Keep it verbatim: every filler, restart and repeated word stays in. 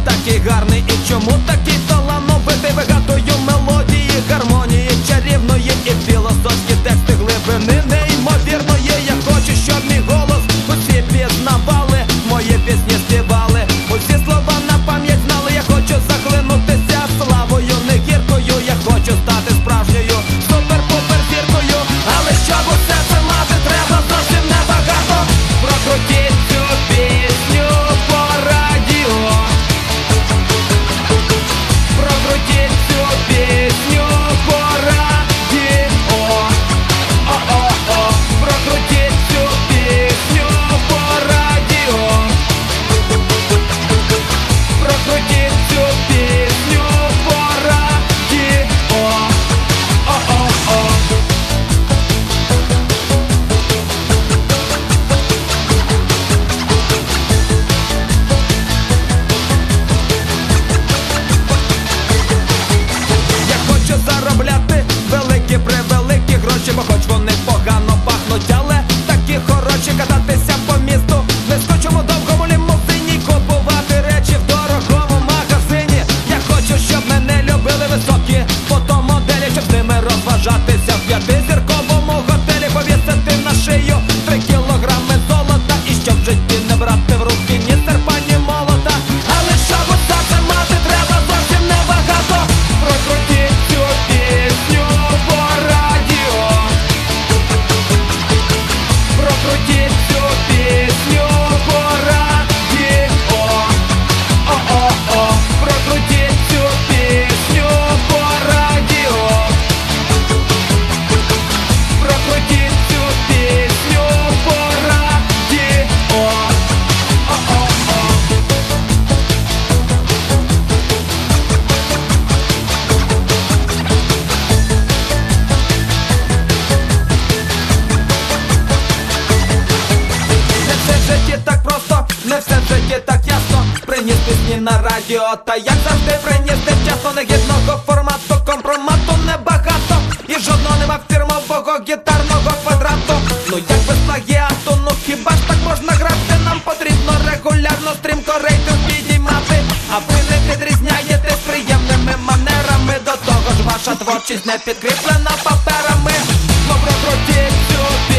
такий гарний і чому такий талановитий? Вигадую мелодії, гармонії чарівної і філософські тексти глибини неймовірної. Я хочу, щоб мій голос усі пізнавали, мої пісні співали, усі слова на пам'ять знали. Я хочу захлинутися славою не гіркою, я хочу стати справжньою супер-пупер зіркою. Але щоб усе це мати, треба зовсім небагато. Прокрутіть цю пісню по радіо, прокрутіть цю пісню по радіо, о-о-о, прокрутіть цю пісню по радіо, прокрутіть цю пісню по радіо, о-о-о. Я хочу заробляти великі превеликі гроші, бо хоч вони погано пахнуть, але такі хороші. Кататися по місту не скочому довгому лімузині, купувати речі в дорогому магазині. Я хочу, щоб мене любили високі фотомоделі, щоб з ними розважатися в п'ятизірковому готелі, повісити на шию три кілограми золота, і щоб в житті не брати в руки ні серпа, ні молота. Але щоб усе це мати, треба зовсім небагато. Прокрутіть цю пісню по радіо, прокрутіть цю пісню по радіо, о-о-о, прокрутіть цю пісню по радіо, прокрутіть цю пісню по радіо, о-о-о. Не все в житті так просто, не все в житті так ясно. Приніс пісні на радіо, та як завжди приніс невчасно. Негідного формату, компромату небагато, і жодного нема фірмового гітарного квадрату. Ну як без плагіату, ну хіба ж так можна грати? Нам потрібно регулярно стрімко рейтинг підіймати. А ви не відрізняєтесь приємними манерами, до того ж ваша творчість не підкріплена паперами. Ну прокрутіть цю